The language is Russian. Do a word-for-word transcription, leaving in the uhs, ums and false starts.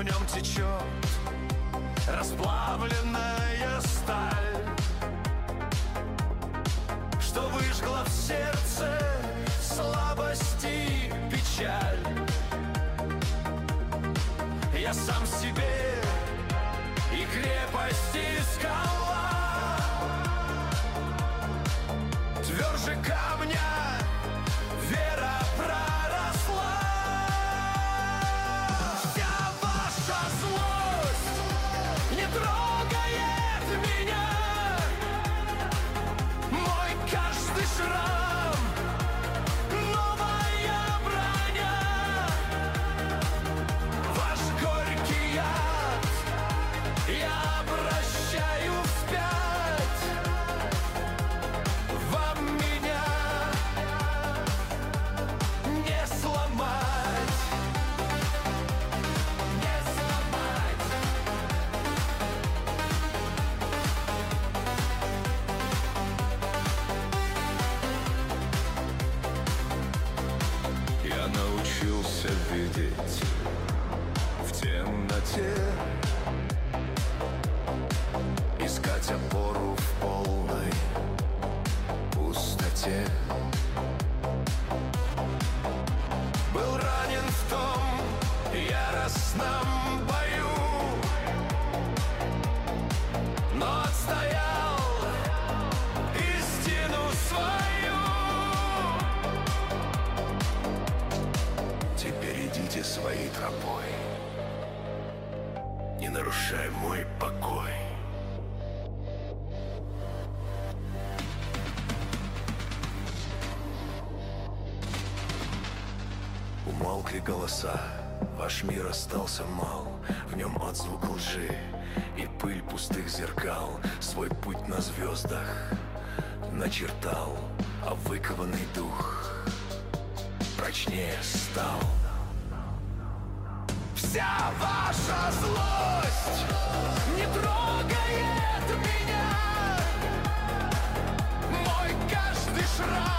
в нем течет расплавленная сталь, что выжгла в сердце слабость и печаль. Я сам себе и крепость, и скала, тверже камня вера проросла. Вся ваша злость не трогает меня, мой каждый шрам новая броня. Ваш горький яд я обращаю вспять. Вам меня не сломать, не сломать. Я научился видеть в темноте, искать опору в полной пустоте. Был ранен в том яростном бою, но отстоял истину свою. Теперь идите своей тропой, не нарушай мой покой. Умолкли голоса, ваш мир остался мал, в нем отзвук лжи и пыль пустых зеркал. Свой путь на звездах начертал, а выкованный дух прочнее стал. Вся ваша злость не трогает меня, мой каждый шрам